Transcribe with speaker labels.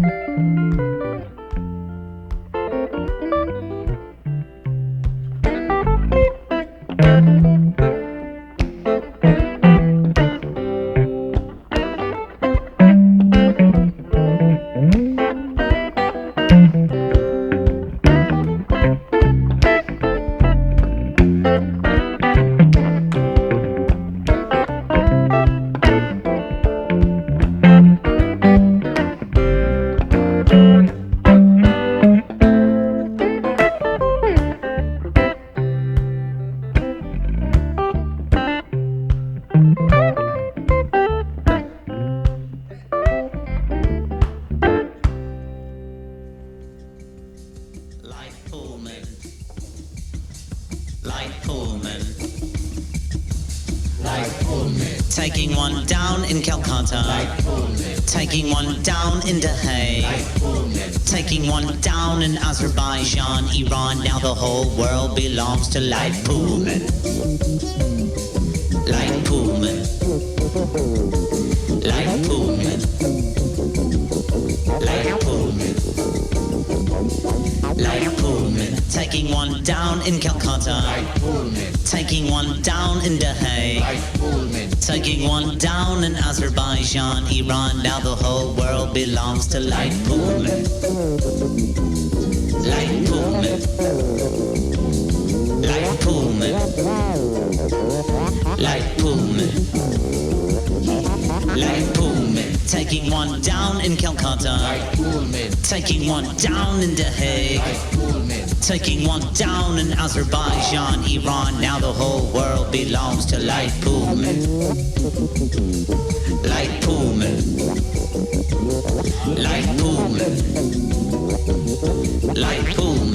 Speaker 1: Taking one down in Calcutta, taking one down in The Hague, taking one down in Azerbaijan, Iran. Now the whole world belongs to Light Pullman. Light Pullman. Light Pullman. Light Pullman. Light Pullman. Taking one down in Calcutta, taking one down in The Hague, taking one down in Azerbaijan, Iran. Now the whole world belongs to Light Pullman. Light Pullman. Light Pullman. Light Pullman. Light Pullman. Taking one down in Calcutta, taking one down in The Hague, taking one down in Azerbaijan, Iran. Now the whole world belongs to Light Pullman. Light Pullman. Light Pullman. Light Pullman.